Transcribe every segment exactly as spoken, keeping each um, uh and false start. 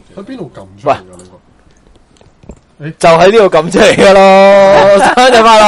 喺邊度撳出嚟㗎呢個？ 就喺呢度撳出嚟噶咯，生日快樂！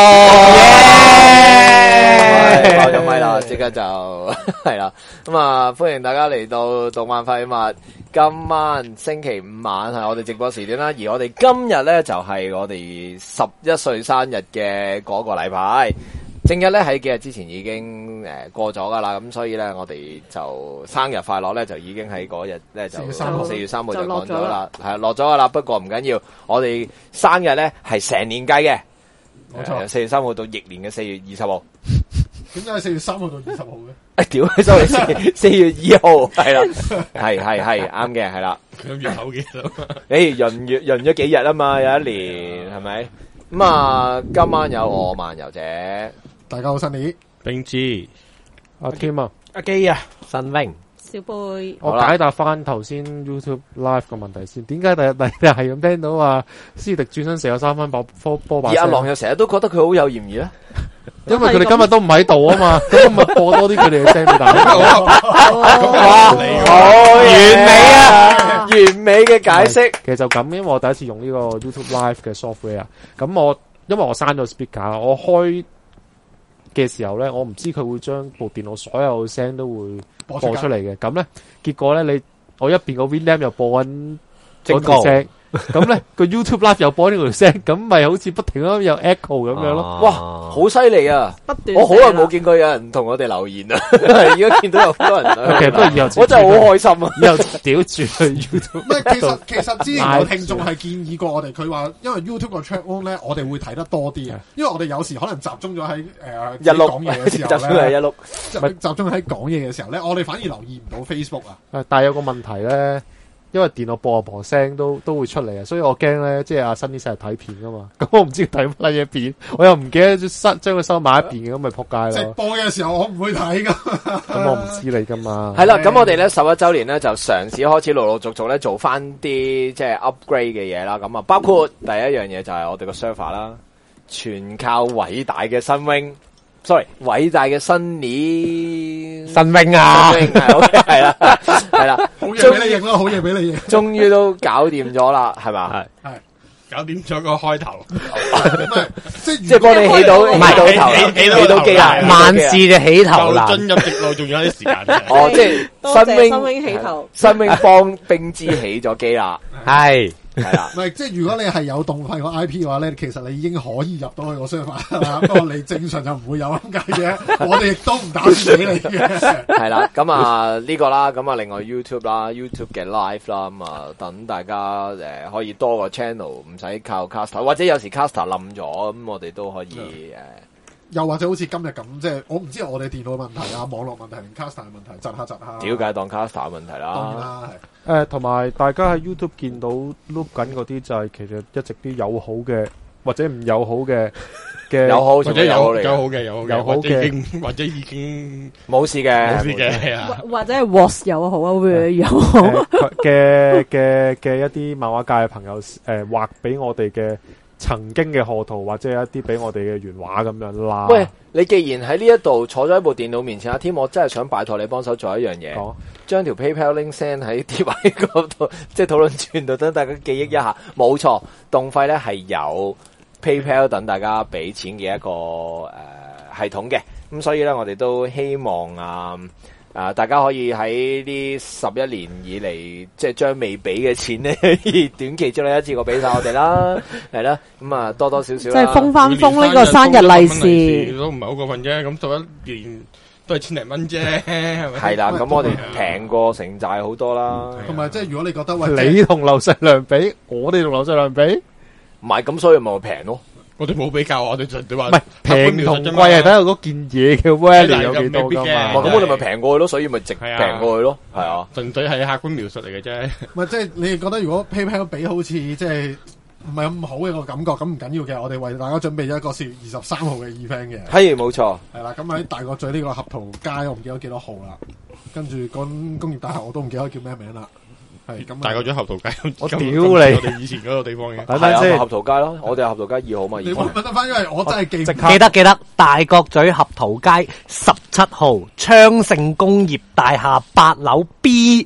爆咗咪啦，即刻就係啦。咁啊，歡迎大家嚟到動漫廢物。今晚星期五晚係我哋直播時段啦，而我哋今日咧就係、是、我哋十一歲生日嘅嗰個禮拜。正日咧喺幾日之前已經誒過咗噶啦，咁所以咧我哋就生日快樂咧就已經喺嗰日咧就四月三號就講咗啦，係落咗噶啦。不過唔緊要，我哋生日咧係成年計嘅，冇錯，四月三號到翌年嘅四月二十號。 點解係四月三號到二十號嘅？ 誒，屌，sorry，四月二號係啦，係係係啱嘅，係啦。 咁月口幾多？ 誒，閏月閏咗幾日啊嘛，有一年係咪？咁啊，今晚有我漫遊者。 大家好，新年冰芝、 阿 Tim 啊、 阿基啊、 神榮、 小貝， 我解答翻頭先 YouTube Live 個問題先。點解第日第日係咁聽到話斯迪轉身射有三分波波波把？ 而阿狼又成日都覺得佢好有嫌疑咧， 因為佢哋今日都唔喺度啊嘛，咁咪播多啲佢哋嘅聲俾大家。 哇，好完美啊，完美嘅解釋。 其實就咁，因為我第一次用呢個 YouTube Live 嘅 software， 咁我因為我刪咗 speaker， 我開嘅時候咧，我唔知佢會將部電腦所有聲都會播出嚟嘅。咁咧，結果咧，你我一邊個 Winamp 又播緊嗰條聲，咁咧個 YouTube Live 又播呢條聲，咁咪好似不停咁有 echo 咁樣咯。 哇，好犀利啊！ 不斷， 我好耐冇見過有人同我哋留言啊！而家見到有好多人， 其實不過以後我真係好開心啊！ 以後屌住去 YouTube。 唔係，其實其實之前有聽眾係建議過我哋，佢話因為 YouTube 個 channel 咧，我哋會睇得多啲啊。因為我哋有時可能集中咗喺誒一碌講嘢嘅時候集中係一碌， 集集中喺講嘢嘅時候咧，我哋反而留意唔到 Facebook 啊。 但係有個問題咧。因為電腦播啊播聲都都會出嚟啊，所以我驚咧，即係阿新啲成日睇片噶嘛，咁我唔知佢睇乜嘢片，我又唔記得收將佢收埋一邊嘅，咁咪撲街咯。 直播嘅時候我唔會睇噶， 咁我唔知你噶嘛。 係啦，咁我哋咧十一周年咧就嘗試開始陸陸續續咧做翻啲即係 upgrade 嘅嘢啦，咁啊包括第一樣嘢就係我哋個 server 啦，全靠偉大嘅新 wing。sorry， 偉大嘅新年新榮啊， 係啦，係啦， 好嘢俾你認咯，好嘢俾你認， 終於都搞掂咗啦，係嘛？係係搞掂咗個開頭， 即係即係幫你起到唔係起到頭， 起到起到機啊！ 萬事就起頭難， 進入直路仲有啲時間。 哦，即係多謝新新 wing 榮起頭， 新 wing 幫冰芝起咗機啦， 係係啦。 唔係，即係如果你係有動費個 I P 嘅話咧，其實你已經可以入到去個 server 啦。不過你正常就唔會有咁解嘅，我哋亦都唔打算俾你嘅。 係啦，咁啊呢個啦，咁啊另外 YouTube 啦 ，YouTube 嘅 Live 啦，咁啊等大家誒可以多個 channel， 唔使靠 caster， 或者有時 caster 冧咗，咁我哋都可以誒。 又或者好似今日咁，即係我唔知我哋電腦問題啊、網絡問題定 caster 嘅問題，窒下窒下。 屌解當 caster 問題啦？ 當然啦，係。 誒，同埋大家喺 YouTube 見到 loop 緊嗰啲就係其實一直啲友好嘅或者唔友好嘅嘅， 友好或者有友好嚟有好嘅有好友好嘅或者已經或者已經冇事嘅， 冇事嘅係啊。 或者係 was 又好啊 ，will 又好嘅嘅嘅一啲漫畫界嘅朋友誒畫俾我哋嘅曾經嘅賀圖或者一啲俾我哋嘅原畫咁樣啦。 喂，你既然喺呢一度坐咗喺部電腦面前，阿添，我真係想拜託你幫手做一樣嘢，將條 PayPal link send 喺貼喺嗰度，即係討論串度，等大家記憶一下。冇錯，動費咧係有 PayPal 等大家俾錢嘅一個誒、呃、系統嘅，咁所以咧我哋都希望啊。啊！大家可以喺呢十一年以嚟，即係將未俾嘅錢咧，短期之內一次過俾晒我哋啦，係啦，咁啊多多少少即係封翻封呢個生日利是， 都唔係好過分啫。咁十一年都係千零蚊啫，係咪？ 係啦，咁我哋平過城寨好多啦。 同埋即係如果你覺得喂， 你同劉世良比，我哋同劉世良比， 唔係咁，所以咪平咯。 我哋冇比較，我哋就你話唔係平同貴係睇下嗰件嘢嘅 value 有幾多噶嘛？ 咁我哋咪平過去咯，所以咪值平過去咯，係啊， 純粹係客觀描述嚟嘅啫。 唔係即係你哋覺得如果 PayPal 俾好似即係唔係咁好嘅個感覺，咁唔緊要嘅，我哋為大家準備咗一個四月二十三號嘅 event 嘅。 係冇錯， 係啦，咁喺大角咀呢個合桃街，我唔記得幾多號啦。跟住嗰工業大廈我都唔記得叫咩名啦。係咁， 大角咀合桃街， 我屌你！ 我哋以前嗰個地方嘅， 係啊，合桃街咯，我哋合桃街二號嘛。 你揾得翻，因為我真係記記得記得大角咀合桃街十七號昌盛工業大廈八樓 B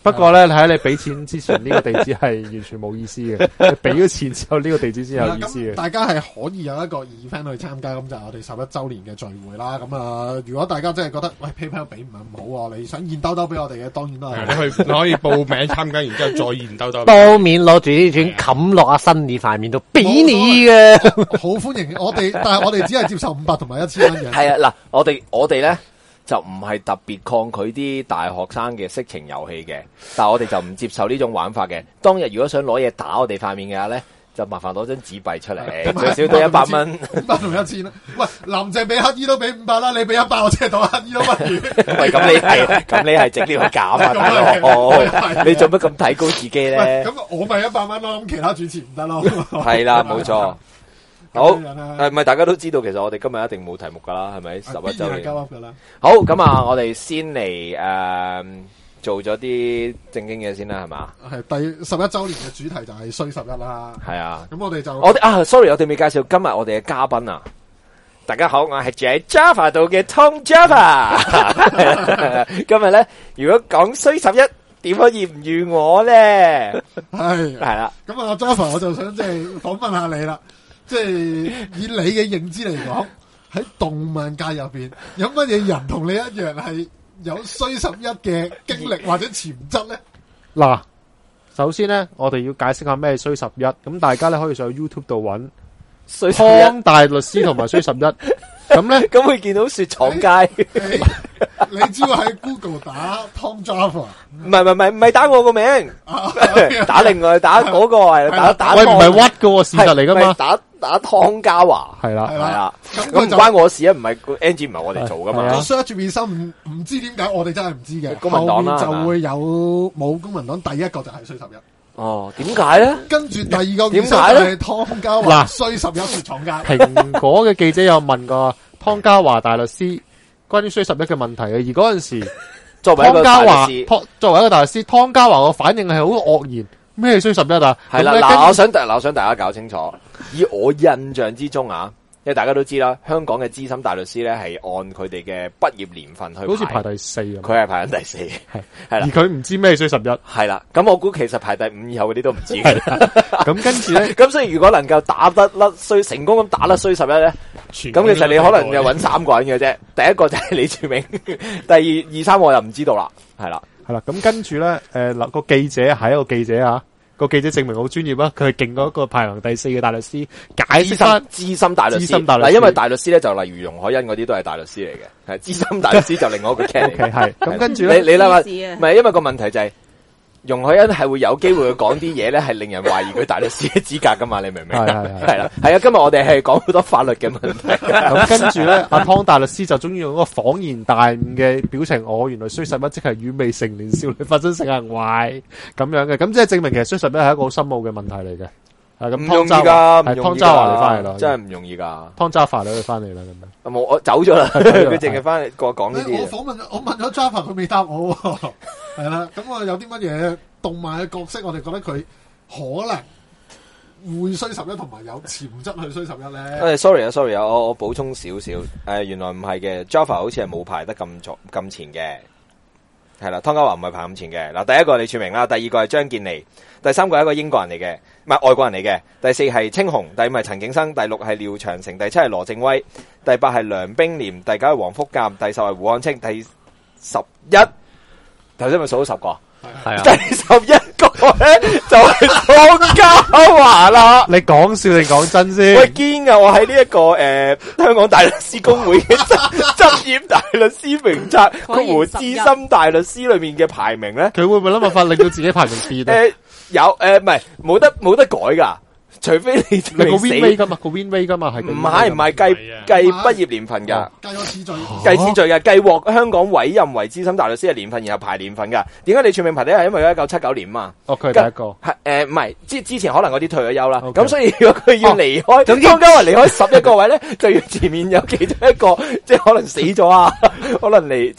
不過咧，睇你俾錢之前呢個地址係完全冇意思嘅，你俾咗錢之後呢個地址先有意思嘅。 大家係可以有一個 event 去參加，咁就係我哋十一週年嘅聚會啦。咁啊，如果大家真係覺得喂 PayPal 俾唔係咁好喎，你想現兜兜俾我哋嘅，當然都係你可以你可以報名參加，然之後再現兜兜。 當面攞住啲錢冚落阿新年塊面度，俾你嘅。 好歡迎我哋，但係我哋只係接受五百同埋一千蚊嘅。 係啊，嗱，我哋我哋咧就唔係特別抗拒啲大學生嘅色情遊戲嘅，但係我哋就唔接受呢種玩法嘅。當日如果想攞嘢打我哋塊面嘅話咧，就麻煩攞張紙幣出嚟，最少都一百蚊， 五百同一千啦。喂，林鄭俾乞衣都俾五百啦，你俾一百，我即係當乞衣都不如。 喂，咁你係咁你係值呢個減啊，大佬，你做乜咁睇高自己咧？ 咁我咪一百蚊咯，咁其他主持唔得咯。 係啦，冇錯。好，誒，唔係大家都知道，其實我哋今日一定冇題目噶啦，係咪？十一週年噶啦。 好，咁啊，我哋先嚟誒做咗啲正經嘢先啦，係嘛？ 係第十一週年嘅主題就係衰十一啦。 係啊。 咁我哋就我哋啊，sorry，我哋未介紹今日我哋嘅嘉賓啊。大家好，我係住喺 Java 度嘅 Tom Java。今日咧，如果講衰十一，點可以唔遇我咧？ 係係啦。 咁啊 ，Java，我就想即係訪問下你啦。即係以你嘅認知嚟講，喺動漫界入邊，有乜嘢人同你一樣係有衰十一嘅經歷或者潛質咧？ 嗱，首先咧，我哋要解釋下咩衰十一，咁大家咧可以上去 YouTube 度揾衰十一湯大律師同埋衰十一，咁咧咁會見到雪廠街。 你只要喺 Google 打 Tom Java， 唔係唔係唔係唔係打我個名，打另外打嗰個係打打。 喂，唔係屈噶喎，事實嚟噶嘛？ 打打湯家華係啦係啦， 咁咁唔關我事啊，唔係 engine 唔係我哋做噶嘛。 個 search 變心唔唔知點解，我哋真係唔知嘅。 公民黨啦， 後面就會有冇公民黨第一個就係衰十一。 哦，點解咧？ 跟住第二個點解咧？ 湯家華衰十一雪廠街。 蘋果嘅記者有問過湯家華大律師關於衰十一嘅問題嘅，而嗰陣時作為一個大律師， 作為一個大律師，湯家華個反應係好愕然。咩衰十一啊？ 係啦，嗱，我想嗱，我想大家搞清楚，以我印象之中啊，因為大家都知啦，香港嘅資深大律師咧係按佢哋嘅畢業年份去排， 好似排第四啊， 佢係排緊第四，係係啦， 而佢唔知咩衰十一， 係啦，咁我估其實排第五以後嗰啲都唔知嘅， 咁跟住咧， 咁所以如果能夠打得甩衰成功咁打得衰十一咧，咁其實你可能又揾三個人嘅啫，第一個就係李柱銘，第二二三我又唔知道啦，係啦。 係啦，咁跟住咧，誒、呃、嗱個記者係一個記者啊，個記者證明好專業啊，佢係勁過一個排行第四嘅大律師，解釋翻資深大律師。 嗱， 因為大律師咧就例如容海恩嗰啲都係大律師嚟嘅，係資深大律師就另外一個 case。 OK， 係咁跟住咧， 你你諗下，唔係因為個問題就係、是。容海恩係會有機會去講啲嘢咧，係令人懷疑佢大律師嘅資格噶嘛？你明唔明？係係係啦，係啊！今日我哋係講好多法律嘅問題。 咁跟住咧，阿湯大律師就中意用嗰個恍然大悟嘅表情，我、哦、原來衰十一即係與未成年少女發生性行為咁樣嘅，咁即係證明其實衰十一係一個好深奧嘅問題嚟嘅。係咁， 唔容易噶， 係湯渣華你翻嚟啦， 真係唔容易噶。 湯渣華你去翻嚟啦，咁樣。 冇，我走咗啦，佢淨係翻嚟過講呢啲嘢。 我訪問，我問咗 Java，佢未答我。係啦，咁我有啲乜嘢動漫嘅角色，我哋覺得佢可能會衰十一，同埋有潛質去衰十一咧。 誒，sorry 啊，sorry 啊，我我補充少少。誒，原來唔係嘅 ，Java 好似係冇排得咁左咁前嘅。係啦，湯家華唔係排咁前嘅。嗱，第一個係李柱銘啦，第二個係張健利，第三個係一個英國人嚟嘅，唔係外國人嚟嘅。第四係青紅，第五係陳景生，第六係廖長成，第七係羅正威，第八係梁冰廉，第九係黃福鑑，第十係胡漢清，第十一頭先咪數咗十個， 係啊， 第十一個咧就係湯家華啦。 你講笑定講真先？ 喂，堅噶，我喺呢一個誒、呃、香港大律師公會嘅執業大律師名冊，括弧資深大律師裏面嘅排名咧， 佢會唔會諗辦法令到自己排名跌啊？ 誒、呃，有誒，唔係冇得冇得改噶。除非你你個 win rate 噶嘛，個 win rate 噶嘛係唔係唔係計計畢業年份噶， 計個次序， 計次序嘅，計獲香港委任為資深大律師嘅年份，然後排年份噶。點解你全名排第一？係因為佢一九七九年嘛。 哦，佢係第一個。 係誒，唔係之之前可能嗰啲退咗休啦。咁 Okay. 所以如果佢要離開，咁湯家華離開十一個位咧，就要前面有其中一個，即係可能死咗啊，可能嚟即係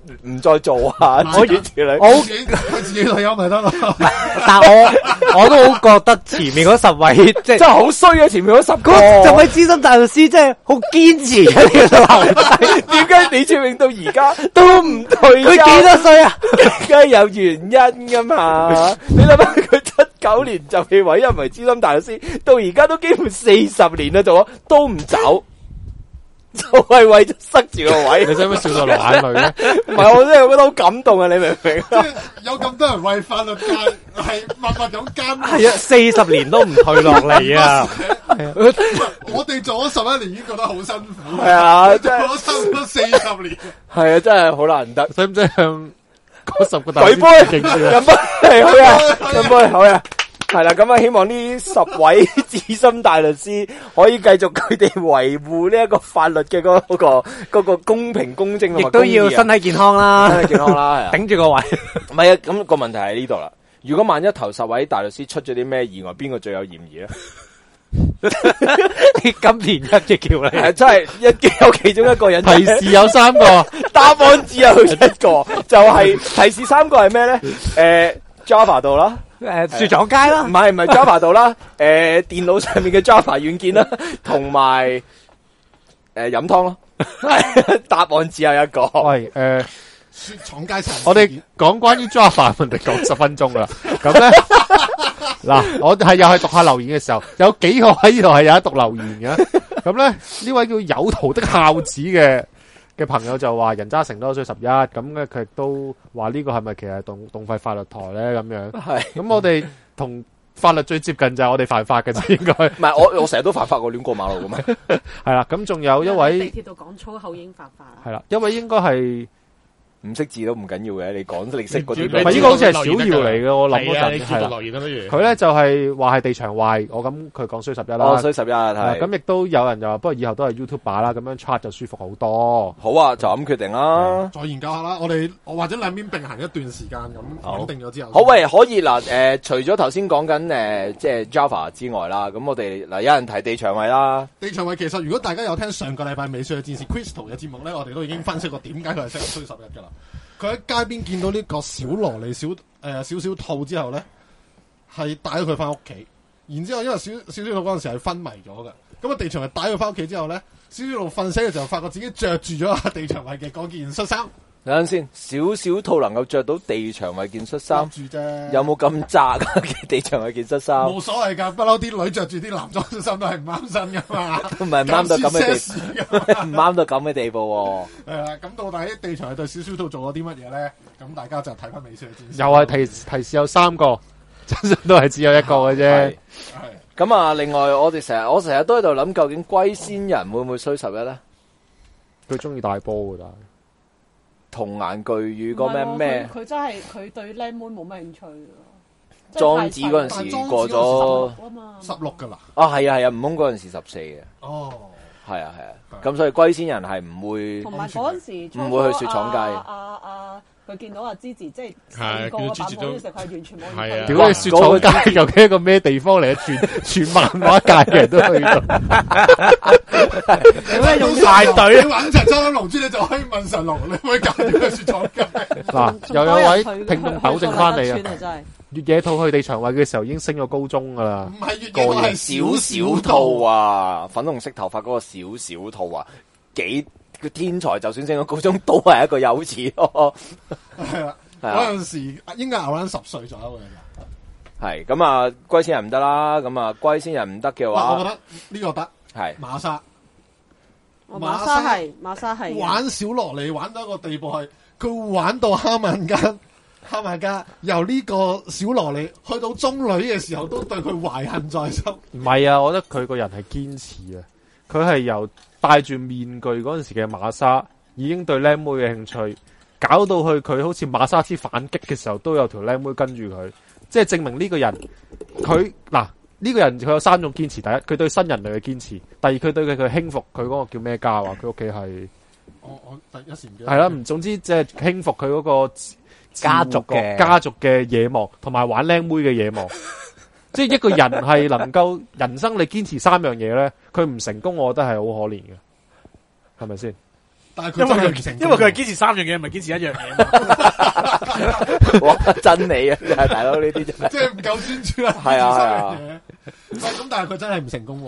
唔再做啊？ 我諸如此類。 我自己佢自己退休咪得咯。 但我我都好覺得前面嗰十位即係真係好衰啊！前面嗰十個， 嗰十位資深大律師真係好堅持喺呢個留低。 點解李志永到而家都唔退休？ 佢幾多歲啊？ 梗係有原因噶嘛？你諗下，佢七九年就被委任為資深大律師，到而家都幾乎四十年啦，做咗都唔走。就係為咗塞住個位， 你使唔使笑到流眼淚咧？ 唔係，我真係覺得好感動啊！你明唔明？ 即係有咁多人為法律界係默默咁耕耘。 係啊，四十年都唔退落嚟啊！ 我哋做咗十一年已經覺得好辛苦。 係啊， 做咗差唔多四十年。 係啊，真係好難得。 使唔使向嗰十個大舉杯， 敬先啊？ 飲杯，係好啊，飲杯，好啊。係啦，咁啊，希望呢十位資深大律師可以繼續佢哋維護呢一個法律嘅嗰、嗰個嗰、嗰個公平公正同埋亦都要身體健康啦， 身體健康啦， 頂住個位。 唔係啊，咁、個問題喺呢度啦。如果萬一頭十位大律師出咗啲咩意外，邊個最有嫌疑咧？ 今年一嘅叫你， 係真係一有其中一個人提示有三個， 答案只有一個，就係、提示三個係咩咧？誒、Java 度啦。 誒，雪廠街啦， 唔係唔係 Java 度啦，誒電腦上面嘅 Java 軟件啦，同埋誒飲湯咯，答案只有一個。 喂，誒， 雪廠街層， 我哋講關於 Java 問題講十分鐘啦，咁咧嗱，我係又係讀下留言嘅時候，有幾個喺呢度係有得讀留言嘅，咁咧呢位叫有圖的孝子嘅。嘅朋友就話人渣成多衰十一，咁咧佢亦都話呢個係咪其實係動動廢法律台咧咁樣？係，咁我哋同法律最接近就係我哋犯法嘅啫，應該。 唔係我我成日都犯法，我亂過馬路噶嘛。 係啦，咁仲有一位地鐵度講粗口已經犯法啦。 係啦，一位應該係唔識字都唔緊要嘅，你講你識嗰啲。 唔係呢個好似係小姚嚟嘅，我諗嗰陣係啦。留言啦，不如佢咧就係話係地場壞，我咁佢講衰十一啦。 哦，衰十一係。 咁亦都有人就話，不過以後都係 YouTuber 啦，咁樣 chat 就舒服好多。 好啊，就咁決定啦。 再研究下啦，我哋我或者兩邊並行一段時間咁肯定咗之後。 好喂，可以嗱，誒，除咗頭先講緊誒，即係 Java 之外啦，咁我哋嗱有人提地場位啦。 地場位其實如果大家有聽上個禮拜美少女戰士 Crystal 嘅節目咧，我哋都已經分析過點解佢係適合衰十一噶啦。佢喺街邊見到呢個小蘿莉小誒、呃、小小兔之後咧，係帶咗佢翻屋企。然之後因為小小小兔嗰陣時係昏迷咗嘅，咁啊地場係帶佢翻屋企之後咧，小小兔瞓醒嘅時候，發覺自己着住咗啊地場位嘅嗰件恤衫。 等陣先，小小兔能夠着到地場位件恤衫， 住啫， 有冇咁窄嘅地場位件恤衫？ 冇所謂噶，不嬲啲女着住啲男裝恤衫都係唔啱身噶嘛， 都唔係唔啱到咁嘅地，唔啱到咁嘅地步喎。 係啦，咁到底地場係對小小兔做咗啲乜嘢咧？咁大家就睇翻美少女戰士。 又係提提示有三個，真實都係只有一個嘅啫。 係咁啊，另外我哋成日我成日都喺度諗，究竟龜仙人會唔會衰十一咧？ 佢中意大波噶， 童顏巨乳嗰咩咩？ 佢真係佢對靚妹冇咩興趣㗎。 莊子嗰陣時過咗十六噶啦。 啊，係啊係啊，悟空嗰陣時十四嘅。 哦， 係啊係啊，咁所以龜仙人係唔會同埋嗰陣時唔會去雪廠街。 啊啊！佢見到阿芝芝，即係成個版本嘅時候，佢係完全冇興趣。 屌你雪廠街究竟一個咩地方嚟？全全漫畫界嘅人都去到。 有咩用排隊？ 你揾齊周龍珠，你就可以問神龍，你可以搞掂個雪廠街。 嗱，又有位聽眾糾正翻你啊！ 真係越野兔去地場位嘅時候已經升咗高中噶啦。 唔係越野兔，係小小兔啊，粉紅色頭髮嗰個小小兔啊，幾個天才，就算升咗高中都係一個幼稚咯。 係啦， 係啊嗰陣時應該牛撚十歲左右嘅。 係咁啊，龜仙人唔得啦，咁啊龜仙人唔得嘅話， 我覺得呢個得係馬莎。 馬莎係馬莎係玩小蘿莉玩到一個地步係，佢玩到哈曼家，哈曼家由呢個小蘿莉去到中女嘅時候，都對佢懷恨在心。 唔係啊，我覺得佢個人係堅持啊，佢係由戴住面具嗰陣時嘅馬莎，已經對靚妹嘅興趣，搞到去佢好似馬莎之反擊嘅時候，都有條靚妹跟住佢，即係證明呢個人，佢嗱呢個人佢有三種堅持：第一，佢對新人類嘅堅持；第二，佢對佢佢輕服佢嗰個叫咩家話，佢屋企係我我第一時唔記得係啦，唔總之即係輕服佢嗰個家族嘅家族嘅野望，同埋玩靚妹嘅野望。即係一個人係能夠人生你堅持三樣嘢咧，佢唔成功，我覺得係好可憐嘅，係咪先？ 但係佢真係唔成功， 因為佢係堅持三樣嘢，唔係堅持一樣嘢。 哇！真理啊，真係大佬呢啲真係， 即係唔夠專注啦。 係啊係啊， 咁但係佢真係唔成功喎。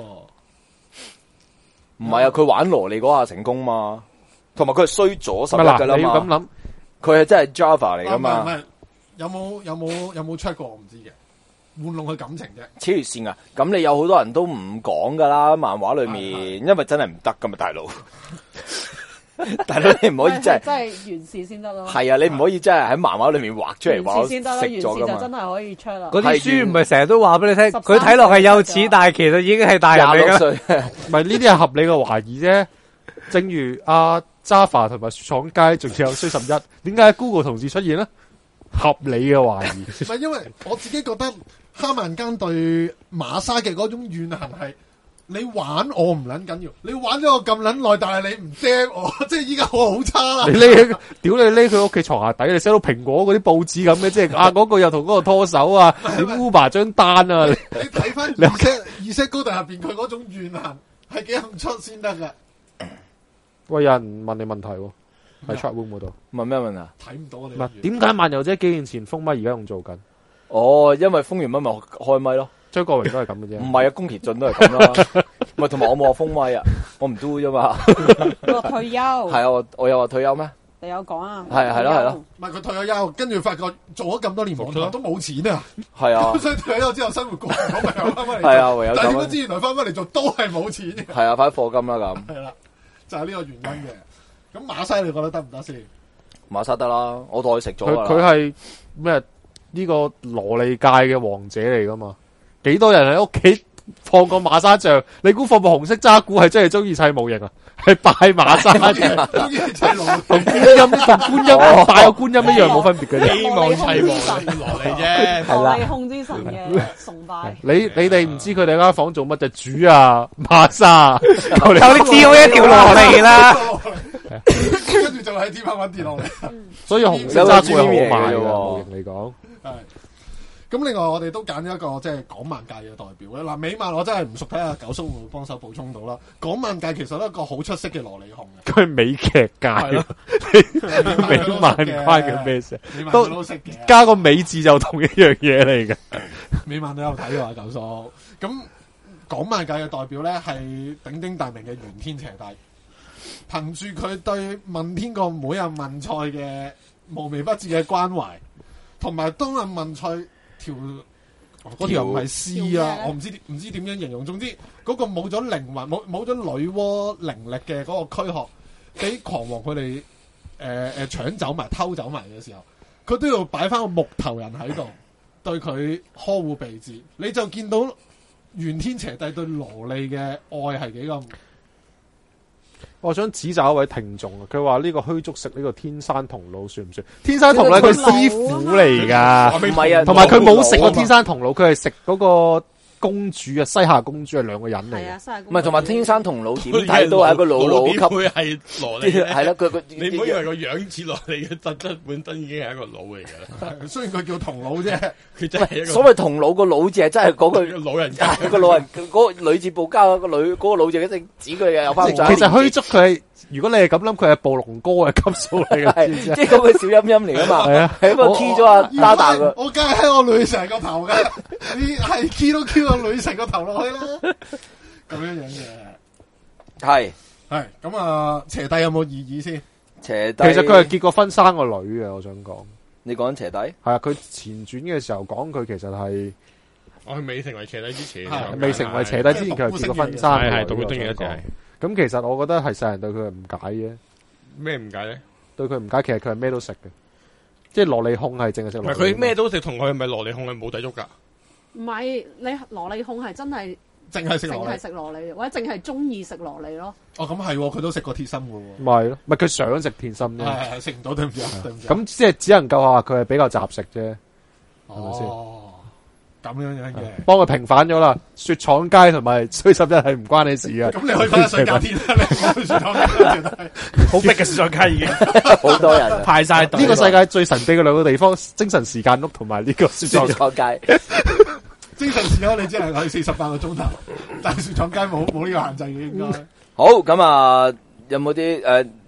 唔係啊，佢玩蘿莉嗰下成功嘛，同埋佢係衰咗十一噶啦你要咁嘛， 諗， 佢係真係 Java 嚟噶唔係唔嘛， 係，有冇有冇有冇 check 過我唔知嘅，玩弄佢感情啫。 黐線啊！咁你有好多人都唔講噶啦，漫畫裏面，因為真係唔得噶嘛，大佬。大佬你唔可以真係， 真係完事先得咯。 係啊，你唔可以真係喺漫畫裏面畫出嚟話完我事先得啦，完事食咗噶嘛。 就真係可以出啦。 嗰啲書唔係成日都話俾你聽， 十三佢睇落係幼稚，但係其實已經係大人嚟噶。 廿六歲， 唔係呢啲係合理嘅懷疑啫。正如阿 Java 同埋雪廠街，仲有衰十一，點解 Google 同時出現咧？合理嘅懷疑。 唔係因為我自己覺得哈曼間對馬莎嘅嗰種怨恨係。你玩我唔撚緊要，你玩咗我咁撚耐，但係你唔釘我，即係依家我好差啦。 你匿，屌你匿佢屋企床下底，你寫到蘋果嗰啲報紙咁嘅，即係啊嗰個又同嗰個拖手啊，你 Uber 張單啊， 你睇翻二 set 二 set 高達入邊佢嗰種怨恨係幾咁出先得噶。 喂，有人問你問題喎，喺 chat room 嗰度問咩問啊？ 睇唔到我哋。 唔係點解漫遊者幾年前封咪而家仲做緊？ 哦，因為封完咪咪開咪咯。 張國榮都係咁嘅啫。 唔係啊，宮崎駿都係咁啦。唔係同埋我冇話封咪啊，我唔 do 啫嘛。 佢話退休。 係啊，我我有話退休咩？ 你有講啊？ 係係咯係咯。 唔係佢退咗休，跟住發覺做咗咁多年網台都冇錢啊。 係啊。 所以退咗休之後生活過唔到，咪又翻返嚟。 係啊，唯有咁。 但係點解知原來翻返嚟做都係冇錢嘅？ 係啊，快啲課金啦咁。 係啦，就係呢個原因嘅。咁馬西你覺得得唔得先？ 馬沙得啦，我代佢食咗佢佢係咩？呢個蘿莉界嘅王者嚟噶嘛？幾多人喺屋企放個馬沙像？你估放部紅色渣古係真係中意砌模型啊？係拜馬沙像， 中意砌龍同觀音同觀音拜個觀音一樣冇分別嘅啫。 希望砌模落嚟啫， 蘿莉控之神嘅崇拜。 你你哋唔知佢哋間房做乜就煮啊馬沙， 有啲跳一條落嚟啦。 跟住就喺天花板跌落嚟。 所以紅色渣古係好賣嘅模型嚟講。 係。咁另外我哋都揀咗一個即係港漫界嘅代表咧。嗱，美漫我真係唔熟，睇下九叔會幫手補充到啦。港漫界其實都係一個好出色嘅蘿莉控嘅。 佢係美劇界，美漫關佢咩事？ 都都識嘅， 加個美字就同一樣嘢嚟嘅。 美漫都有睇嘅九叔。咁港漫界嘅代表咧係鼎鼎大名嘅玄天邪帝，憑住佢對問天個妹阿問菜嘅無微不至嘅關懷，同埋當阿問菜。條嗰條唔係絲啊，我唔知唔知點樣形容。總之嗰個冇咗靈魂，冇冇咗女媧靈力嘅嗰個軀殼，俾狂王佢哋誒誒搶走埋、偷走埋嘅時候，佢都要擺翻個木頭人喺度，對佢呵護備至。你就見到玄天邪帝對蘿莉嘅愛係幾咁。 我想指責一位聽眾啊，佢話呢個虛竹食呢個天山童姥算唔算？天山童姥係佢師傅嚟噶， 唔係啊， 同埋佢冇食過天山童姥，佢係食嗰個公主啊，西夏公主係兩個人嚟嘅。 唔係同埋天山童姥點睇都係一個老佬級， 會係蘿莉咧。 係啦，佢佢你唔好以為個樣似蘿莉嘅特質本身已經係一個佬嚟㗎。 雖然佢叫童姥啫， 佢真係一個所謂童姥個姥字係真係嗰句老人家， 個老人嗰個女字部加個女嗰個姥字一定指佢嘅有翻。 其實虛竹佢係，如果你係咁諗，佢係暴龍哥嘅級數嚟嘅， 即係嗰個小音音嚟噶嘛。係啊，係一個 key 咗阿打打嘅。 我梗係喺我女神個頭嘅，你係 key 都 key 個女神個頭落去啦。咁樣樣嘅， 係係咁啊！邪帝有冇異議先？ 邪帝其實佢係結過婚生個女嘅，我想講。 你講緊邪帝？ 係啊，佢前傳嘅時候講佢其實係， 我佢未成為邪帝之前， 未成為邪帝之前，佢係結過婚生。 係係，獨孤星嘅一隻。 咁其實我覺得係世人對佢係誤解嘅。 咩誤解咧？ 對佢誤解，其實佢係咩都食嘅，即係蘿莉控係淨係食。 唔係佢咩都食，同佢係咪蘿莉控係冇抵觸噶？ 唔係，你蘿莉控係真係淨係食淨係食蘿莉，或者淨係中意食蘿莉咯。 哦，咁係，佢都食過鐵心嘅喎。 咪係咯，咪佢想食甜心啫。 係食唔到，對唔住啊，對唔住。 咁即係只能夠話佢係比較雜食啫，係咪先？ 哦，咁樣樣嘅， 幫佢平反咗啦。雪廠街同埋衰十一係唔關你事嘅。 咁你可以翻水餃天啦，你講雪廠街好逼嘅雪廠街已經， 好多人排晒隊。 呢個世界最神秘嘅兩個地方，精神時間屋同埋呢個雪廠街。 精神時間你只係去四十八個鐘頭，但係雪廠街冇冇呢個限制嘅應該。 好咁啊，有冇啲誒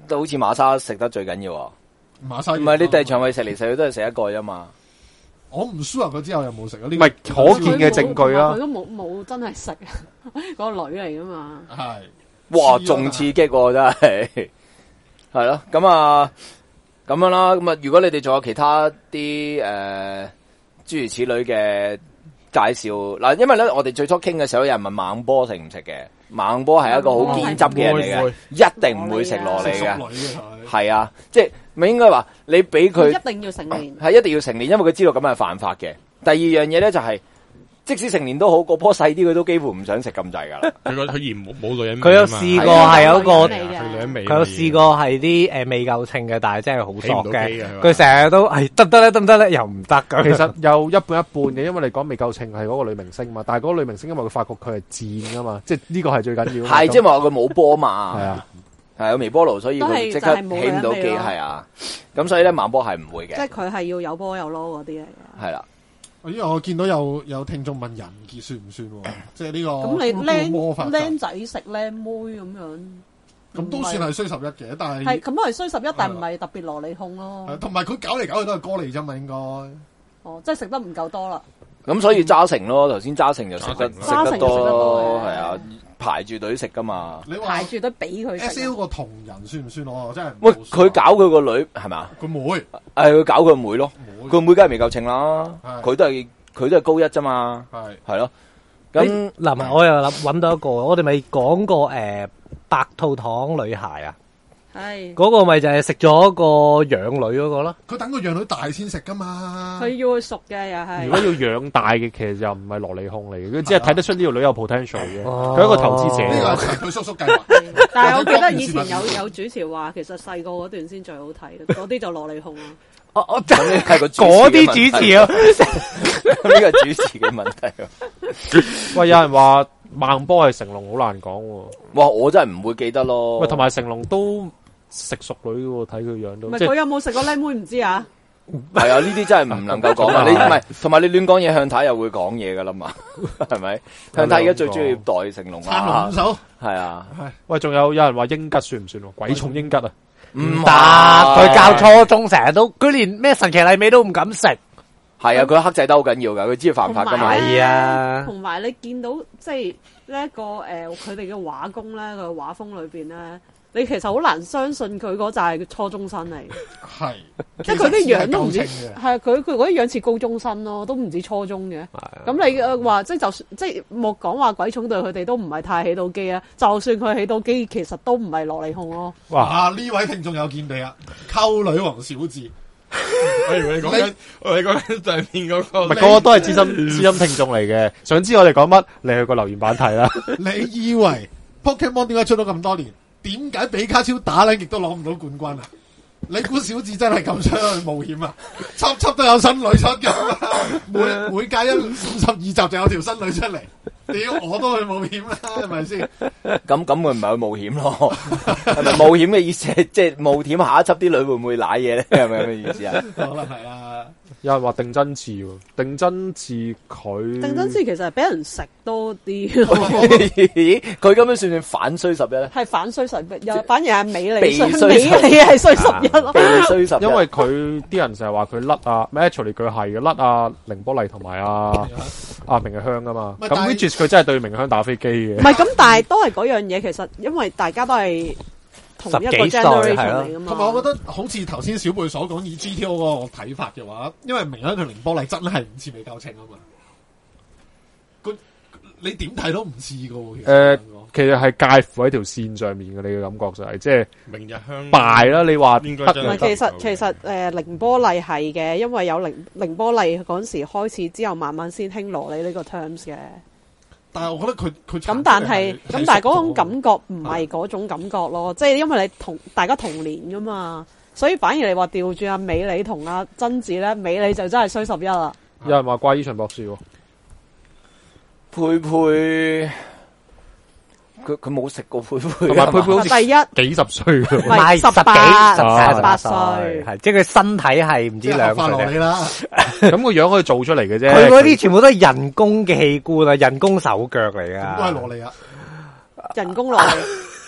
都好似馬莎食得最緊要喎。 馬莎唔係你第腸胃食嚟食去都係食一個啫嘛。 我唔 sure 佢之後有冇食啊？呢唔係可見嘅證據啦佢。都冇冇真係食嗰個女嚟噶嘛。 係。 哇，仲刺激喎，真係。係咯，咁啊，咁樣啦，咁啊，如果你哋仲有其他啲誒、呃、諸如此類嘅介紹嗱，因為咧我哋最初傾嘅時候有人問猛波食唔食嘅，猛波係一個好堅執嘅人嚟嘅，一定唔會食落嚟嘅，係啊，即係咪應該話你俾佢一定要成年， 係一定要成年，因為佢知道咁係犯法嘅。第二樣嘢咧就係、是。即使成年都好，個波細啲佢都幾乎唔想食咁滯噶啦。 佢佢嫌冇冇女人味。 佢有試過係有一個， 佢女人味。 佢有試過係啲誒未夠稱嘅，但係真係好索嘅。 佢佢成日都係得得咧，得唔得咧？又唔得咁。 其實有一半一半嘅，因為你講未夠稱係嗰個女明星嘛，但係嗰個女明星因為佢發覺佢係賤噶嘛，即係呢個係最緊要。 係即係話佢冇波嘛。 係啊， 係有微波爐，所以佢即刻起唔到機。係啊，咁所以咧猛波係唔會嘅。 即係佢係要有波有攞嗰啲嚟嘅。 係啦。 因為我見到有有聽眾問人傑算唔算？即係呢個咁你僆僆仔食僆妹咁樣， 咁都算係衰十一嘅，但係係咁係衰十一，但唔係特別蘿莉控咯。 同埋佢搞嚟搞去都係歌嚟啫嘛，應該。 哦，即係食得唔夠多啦。 咁所以揸成咯，頭先揸成就食得食得多咯， 係啊，排住隊食噶嘛。 你排住隊俾佢食。 S L 個同人算唔算我真係？ 喂，佢搞佢個女係咪？ 佢妹， 誒，佢搞佢妹咯。佢妹梗係未夠稱啦，佢都係佢都係高一啫嘛。係係咯。咁嗱，咪我又諗搵到一個，我哋咪講過誒白兔糖女孩啊。 係嗰個咪就係食咗個養女嗰個咯， 佢等個養女大先食噶嘛， 佢要佢熟嘅又係。 如果要養大嘅，其實又唔係蘿莉控嚟嘅，佢只係睇得出呢條女有 potential 嘅，佢係一個投資者。 呢個係佢叔叔計劃。 但係我記得以前有有主持話，其實細個嗰段先最好睇，嗰啲就蘿莉控啦。 我我真係個嗰啲主持啊， 呢個主持嘅問題。 喂，有人話孟波係成龍，好難講喎。 哇，我真係唔會記得咯。 喂，同埋成龍都食熟女嘅喎，睇佢樣都。 唔係佢有冇食過靚妹唔知啊？ 係啊，呢啲真係唔能夠講啊！你唔係，同埋你亂講嘢，向太又會講嘢噶啦嘛，係咪？向太而家最中意代成龍啊， 手係啊。 喂，仲有有人話英吉算唔算？鬼重英吉啊？ 唔得，佢教初中成日都，佢連咩神奇麗味都唔敢食。 係啊，佢克制得好緊要噶，佢知道犯法噶嘛。 係啊， 同埋你見到即係呢一個誒，佢哋嘅畫工咧，個畫風裏邊咧。你其實好難相信佢嗰扎係初中生嚟， 係， 即係佢啲樣都唔似，係佢佢嗰啲樣似高中生咯，都唔似初中嘅。咁你誒話即係就算即係莫講話鬼塚對佢哋都唔係太起到機啊，就算佢起到機，其實都唔係蘿莉控咯。 哇！呢位聽眾有見地啊，溝女王小智。 我以為你講緊，我以為你講緊上面嗰個， 唔係個個都係資深資深聽眾嚟嘅。想知我哋講乜？你去個留言版睇啦。 你以為 Pokemon 點解出咗咁多年？點解比卡超打咧，亦都攞唔到冠軍啊？你估小智真係咁出去冒險啊？輯輯都有新女出㗎，每每隔一五十二集就有條新女出嚟，屌我都去冒險啦，係咪先？ 咁咁佢唔係去冒險咯？係咪冒險嘅意思係即係冒險下一輯啲女會唔會舐嘢咧？係咪咁嘅意思啊？ 可能係啦。 有人話定真次喎，定真次佢定真次其實係俾人食多啲咯。 咦？佢咁樣算唔算反衰十一咧？ 係反衰十一，又反而係美麗被衰美麗係衰十一咯。 被衰十一， 因為佢啲人成日話佢甩啊 ，actually 佢係嘅甩啊凌波麗同埋啊啊明日香啊嘛。咁 which is 佢真係對明日香打飛機嘅。 唔係咁，但係都係嗰樣嘢。其實因為大家都係。同一個 generation 嚟噶嘛， 同埋我覺得好似頭先小貝所講以 G T O 嗰個睇法嘅話，因為明香同凌波麗真係唔似未夠稱啊嘛，佢你點睇都唔似噶喎。誒、 呃，其實係介乎喺條線上面嘅，你嘅感覺就係、是、即係明日香敗啦。你話應該唔係，其實其實誒凌波麗係嘅，因為有凌凌波麗嗰陣時開始之後，慢慢先興羅莉呢個 terms 嘅。 但係我覺得佢佢咁，但係咁，但係嗰種感覺唔係嗰種感覺咯，即係因為你同大家同年噶嘛，所以反而你話調轉阿美里同阿真子咧，美里就真係衰十一啦。 有人話怪醫秦博士喎， 佩佩佢佢冇食過佩佩， 同埋佩佩好似第一幾十歲嘅， 唔係十八十八歲， 係即係佢身體係唔知兩歲嘅啦。 咁個樣可以做出嚟嘅啫。 佢嗰啲全部都係人工嘅器官啊，人工手腳嚟噶。 都係蘿莉啊， 人工蘿莉。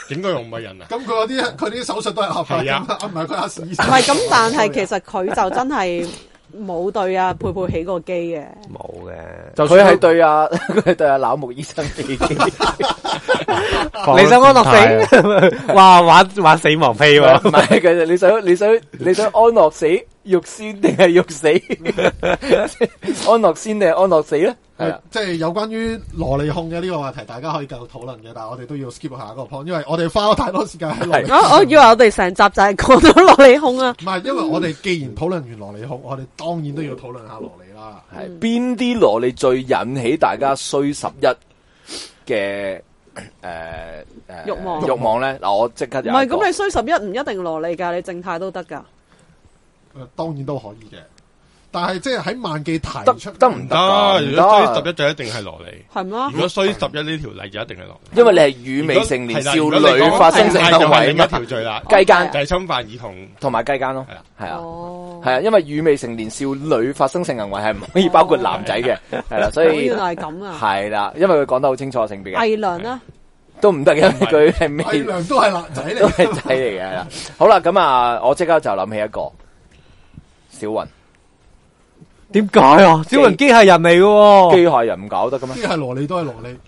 應該又唔係人啊？ 咁佢嗰啲佢啲手術都係合法係啊啊，唔係佢阿史醫唔生。 係咁，但係其實佢就真係冇對阿佩佩起過機嘅。 冇嘅， 就佢係對阿佢係對阿柳木醫生起機， 你想安樂死？哇，玩玩死亡屁喎！ 唔係佢你想你想你想安樂死肉先定係肉死？安樂先定係安樂死咧？係啊， 即係有關於蘿莉控嘅呢個話題，大家可以繼續討論嘅，但係我哋都要 skip 下一個 point，因為我哋花咗太多時間喺蘿莉控。 我我以為我哋成集就係講到蘿莉控啊。 唔係，因為我哋既然討論完蘿莉控，我哋當然都要討論下蘿莉啦。 係邊啲蘿莉最引起大家衰十一嘅誒誒慾望慾望咧？嗱，我即刻唔係有一個咁，你衰十一唔一定蘿莉㗎，你靜態都得㗎。 誒當然都可以嘅，但係即係喺萬記提得出得唔得啊！ 啊？ 如果衰十一就一定係蘿莉， 係嗎如？果衰十一呢條例就一定係蘿莉。 因為你係與未成年少女發生性行就係另一為嘛， 條罪啦， 雞奸就係侵犯兒童。 同埋雞奸咯， 係啊係啊。 哦， 係啊，因為與未成年少女發生性行為係唔可以包括男仔嘅，係啦，所以原來係咁啊！ 係啦，因為佢講得好清楚性別嘅， 偽娘啦， 都唔得嘅，因為佢係偽未娘都係男仔嚟， 都係仔嚟嘅，係啦。好啦，咁啊，我即刻就諗起一個小雲點解啊？小雲機械人嚟嘅喎， 機械人唔搞得噶咩呢係蘿莉都係蘿莉。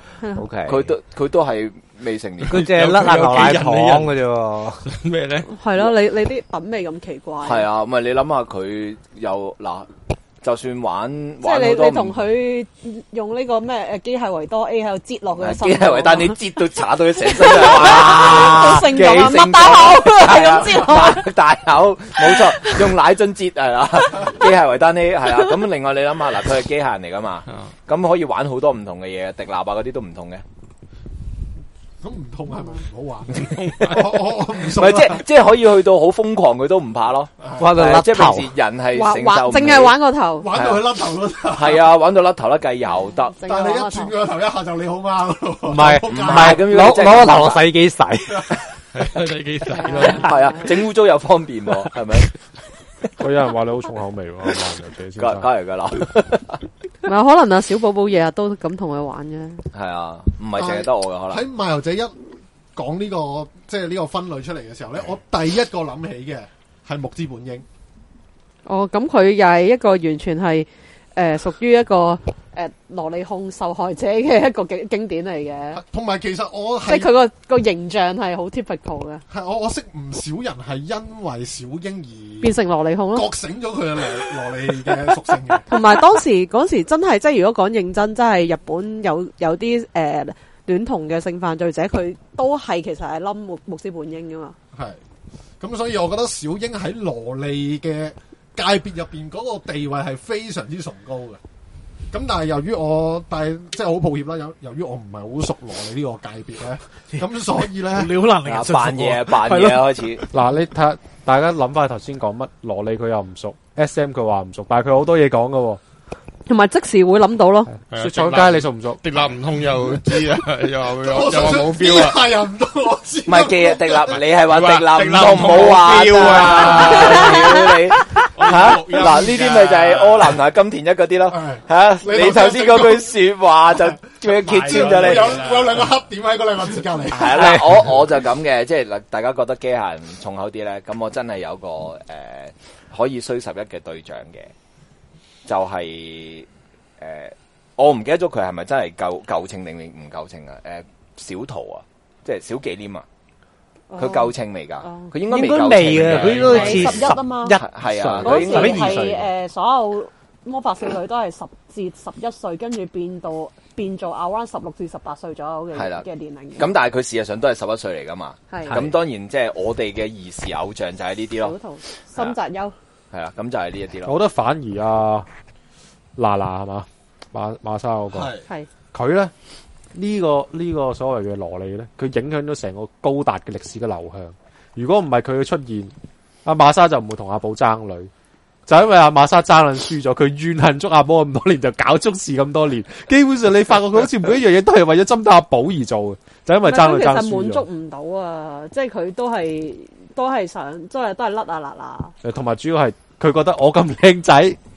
O K， 佢都佢都係未成年， 佢淨係甩下牛奶糖嘅啫喎。 咩咧？ 係咯，你你啲品味咁奇怪。 係啊，唔係你諗下佢又嗱，就算玩即係你玩好多唔你同佢用呢個咩誒機械維多 A 喺度擠落佢嘅心度， 機械維丹，你擠到搽到佢成身好性感啊！擘大口係咁擠落。 擘大口，冇錯，用奶樽擠係啦，機械維丹呢係啦。咁另外你諗下嗱，佢係機械人嚟噶嘛，咁可以玩好多唔同嘅嘢，迪立啊嗰啲都唔同嘅。 咁唔痛係咪唔好玩？我我我唔唔信係即係即係可以去到好瘋狂，佢都唔怕咯。 玩到係即甩頭係平時人係玩承受唔玩淨係玩個頭， 玩到佢甩頭都得。 係啊，玩到甩頭甩計又得。 淨係但係你一玩個頭。 轉個頭一下就你好媽咯。 唔係唔唔係咁攞攞個頭落洗衣機洗， 你幾細咯？ 係啊，整污糟又方便喎，係咪？ 佢有人話你好重口味喎，萬油姐先梗生。 梗係噶啦， 唔係可能啊，小寶寶日日都咁同佢玩嘅。 係啊，唔係淨係得我嘅可能。 喺漫遊者一講呢個即係呢個分類出嚟嘅時候咧，我第一個諗起嘅係木之本櫻。 哦，咁佢又係一個完全係誒屬於一個誒蘿莉控受害者嘅一個經經典嚟嘅， 同埋其實我係即係佢個個形象係好 typical 嘅， 係我我識唔少人係因為小櫻而變成蘿莉控咯。 覺醒咗佢嘅蘿蘿莉嘅屬性嘅。 同埋當時嗰時真係，即係如果講認真，真係日本有有啲誒、呃、戀童嘅性犯罪者，佢都係其實係冧木木之本櫻噶嘛。 係咁，所以我覺得小櫻喺蘿莉嘅界別入邊嗰個地位係非常之崇高嘅。咁但係由於我，但係即係好抱歉啦，由由於我唔係好熟蘿莉呢個界別咧，咁所以咧， 你好難令人啊信服喎扮嘢扮嘢開始， 嗱，你睇下大家諗翻頭先講乜蘿莉佢又唔熟，S M 佢話唔熟，但係佢好多嘢講噶。 同埋即時會諗到咯。 雪廠街你熟唔熟？ 迪立唔通又知啊，又話又我又話冇 feel 啊！ 係又唔到我知。 唔係嘅迪立，你係話迪立唔迪立通唔好玩冇 feel 啊！屌你吓我有嗱呢啲咪就係柯南同埋金田一嗰啲咯係吓，你頭先嗰句說話就叫佢揭穿咗我有你。 我有兩個黑點喺個禮物之隔離。 係啦，我我就咁嘅，即係嗱，大家覺得機械人重口啲咧，咁我真係有個誒、呃、可以衰十一嘅對象嘅，就係、是、誒、呃、我唔記得咗佢係咪真係夠夠稱定唔夠稱啊？誒、呃、小桃啊，即係小紀念啊，佢夠稱未㗎？佢、 哦應該未應該夠未嘅， 稱佢都好似十一啊嘛一係啊， 嗰時佢應該十一二係歲誒所有魔法少女都係十至十一歲，跟住變到變做 around 十六至十八歲左右嘅係啦嘅年齡。 咁，但係佢事實上都係十一歲嚟㗎嘛。 係咁當然即係我哋嘅兒時偶像就係呢啲咯， 小桃深澤優係啦，咁就係呢一啲咯。 我覺得反而啊娜娜係嘛馬馬莎嗰個係係佢咧呢個呢個所謂嘅蘿莉咧，佢影響咗成個高達嘅歷史嘅流向。如果唔係佢嘅出現，阿馬莎就唔會同阿寶爭女。就因為阿馬莎爭撚輸咗，佢怨恨足阿寶咁多年，就搞足事咁多年。基本上你發覺佢好似每一樣嘢都係為咗針對阿寶而做嘅，就因為爭女爭輸其實滿足咗。 唔到啊！即係佢都係都係想，即係都係甩啊甩啊！ 誒，同埋主要係佢覺得我咁靚仔，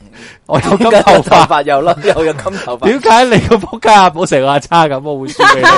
我有金頭頭髮， 髮又甩，又有金頭髮。 點解你個仆街阿寶成個阿叉咁？我會輸俾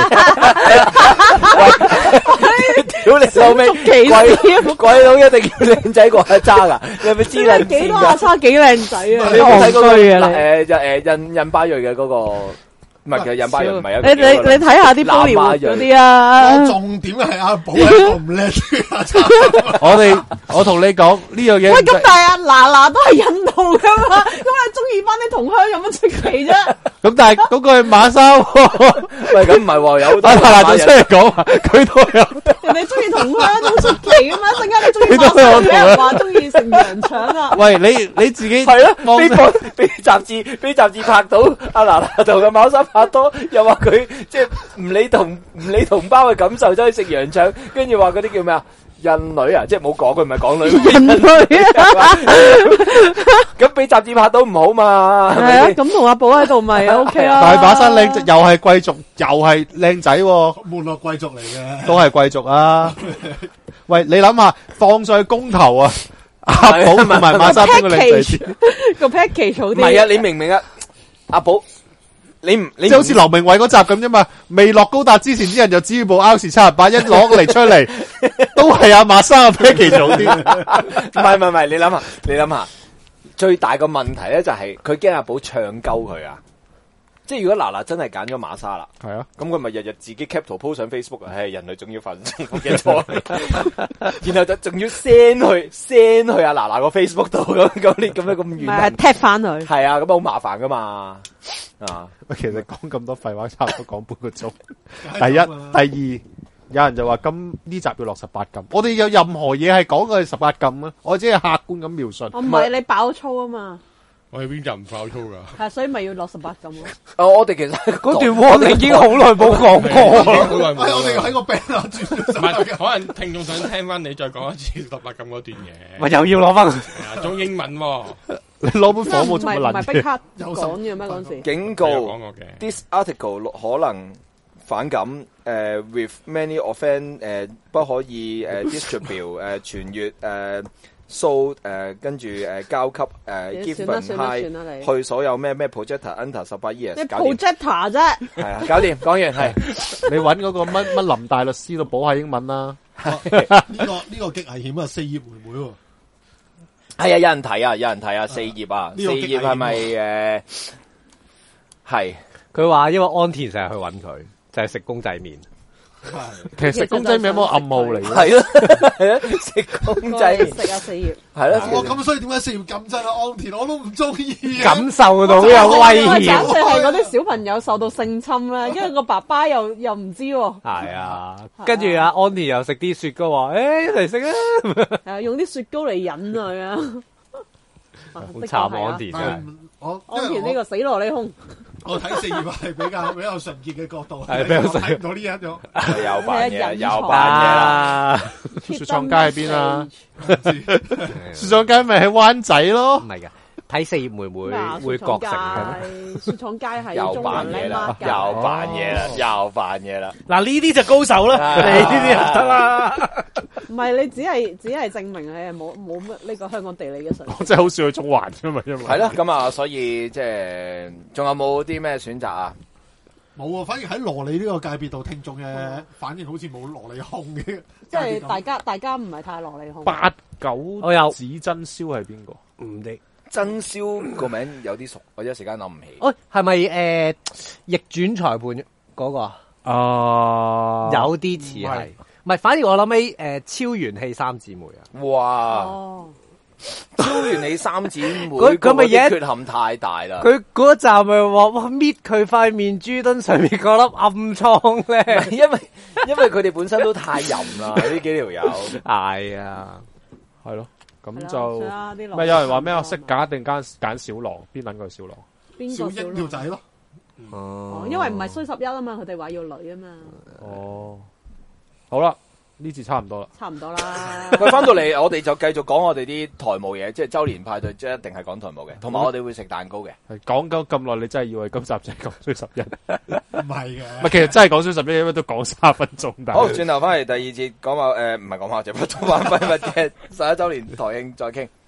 你。 屌你老味， 幾鬼鬼佬一定要靚仔過阿渣噶，你係咪知啦？ 幾多阿叉幾靚仔啊！ 你有冇睇嗰個衰啊誒誒印印巴裔嘅嗰個？唔係嘅，印巴裔唔係一個。 你你你睇下啲 Bollywood 嗰啲啊！ 重點係阿寶係一個唔叻嘅阿叉。 我哋我同你講呢樣嘢。 喂，咁但係阿嗱嗱都係印度噶嘛，咁啊中意翻啲同鄉有乜出奇啫？ 咁但係嗰個係馬莎喎， 喂，咁唔係喎，有阿嗱嗱就出嚟講話，佢都有。 人哋中意同鄉都出奇噶嘛，一陣間你中意馬莎，俾人話中意食羊腸啊！ 喂，你你自己係咯， 幫俾報俾雜誌俾雜誌拍到阿嗱嗱同嘅馬莎拍拖，又話佢即係唔理同唔理同胞嘅感受，走去食羊腸，跟住話嗰啲叫咩啊？印女啊，即係冇講佢唔係港女。 印女啊！ 咁俾雜誌拍到唔好嘛？ 係啊，咁同阿寶喺度咪 O K 啦。 大把山靚仔，又係貴族，又係靚仔喎， 沒落貴族嚟嘅， 都係貴族啊！喂，你諗下，放上去公投啊，阿寶同埋馬莎邊個靚仔啲？ 個 package 好啲。 唔係啊，你明唔明啊？阿寶。你唔你即係好似劉明偉嗰集咁啫嘛，未落高達之前啲人就指住部 R 七十八一攞嚟出嚟，都係阿馬生嘅 package 早啲。 唔係唔係唔係，你諗下，你諗下，最大個問題咧就係佢驚阿寶唱鳩佢啊！即係如果嗱嗱真係揀咗馬莎啦， 係啊， 咁佢咪日日自己 cap 圖 po 上 Facebook 啊！唉，人類仲要犯錯嘅錯，然後就仲要 send 去 send 去阿嗱嗱個 Facebook 度咁咁呢咁樣咁遠， 係踢翻佢。 係啊，咁好麻煩噶嘛啊！ 喂，其實講咁多廢話，差唔多講半個鐘。第一、第二，有人就話今呢集要落十八禁，我哋有任何嘢係講佢係十八禁啊？我只係客觀咁描述。 我唔係你爆粗啊嘛。 我哋邊集唔爆粗噶？ 係，所以咪要落十八禁咯。 哦，我哋其實嗰段 warning 已經好耐冇講過。 好耐冇。 我哋喺個 band 啊轉咗唔係，可能聽眾想聽翻你再講一次十八禁嗰段嘢。 咪又要攞翻佢。 係啊，中英文喎。 你攞本火冇做乜唔係撚逼刻講嘅咩嗰陣時？ 警告有講過嘅。 ，this article 可能反感，誒 with many offend 誒不可以誒 distribute 誒傳閱誒 so 誒跟住誒交給誒 given high 去所有咩咩 projector under 十八 years。 你 projector 啫。 係啊，搞掂，講完係。 你揾嗰個乜乜林大律師度補下英文啦。 呢個呢個極危險啊！四葉妹妹喎。 係啊，有人睇啊，有人睇啊，四頁啊，四頁係咪誒？係佢話因為安田成日去揾佢，就係食公仔麵。 其實食公仔麵有冇暗號嚟嘅？ 係咯，係咯，食公仔麵食啊四葉。 係咯， 我咁所以點解四葉咁真啊？安田我都唔中意。 感受到有威簡直脅。 係嗰啲小朋友受到性侵咧，因為個爸爸又又唔知喎。 係啊，跟住阿安田又食啲雪糕話，誒一齊食啊！ 係啊，用啲雪糕嚟引佢啊！ 好慘安田真係。 我安田呢個死蘿莉控。 我睇四葉係比較比較純潔嘅角度， 係比較睇唔到呢一種。 有扮嘢，有扮嘢啦。 雪廠街喺邊啊？雪廠街咪喺灣仔咯。 唔係噶，睇四葉妹妹會覺醒嘅。 雪廠街係又扮嘢啦，又扮嘢啦，又扮嘢啦。 嗱呢啲就高手啦，你呢啲就得啦。 唔係你只係只係證明你係冇冇乜呢個香港地理嘅常識。 我真係好少去中環啫嘛，因為係咯，咁啊，所以即係仲有冇啲咩選擇啊？ 冇啊，反而喺羅莉呢個界別度，聽眾嘅反應好似冇羅莉控嘅。 即係大家大家唔係太羅莉控。 八九我有指真燒係邊個？ 唔知真燒個名有啲熟，我一時間諗唔起。 哦，係咪誒逆轉裁判嗰個啊？ 啊， 有啲似係，唔係，反而我諗起誒超元氣三姊妹啊！ 哇！ 哦， 超完你三姊妹， 佢佢咪嘢缺陷太大啦。 佢嗰集咪話哇搣佢塊面珠墩上面嗰粒暗瘡咧， 因為因為佢哋本身都太淫啦，呢幾條友。 係啊， 係咯，咁就咪咪有人話咩？我識揀定揀揀小狼，邊撚個小狼？ 邊小英條個小仔咯。 哦，因為唔係衰十一啊嘛，佢哋話要女啊嘛。 哦，好啦，呢次差唔多啦。 差唔多啦。 喂，翻到嚟我哋就繼續講我哋啲台務嘢，即係周年派對，即係一定係講台務嘅，同埋我哋會食蛋糕嘅。 係講咗咁耐，你真係以為今集就係講衰十一？ 唔係嘅， 唔係，其實真係講衰十一，因為都講三分鐘。但係好，轉頭翻嚟第二節講話誒，唔係講話就不動漫廢物嘅十一週年台慶再傾。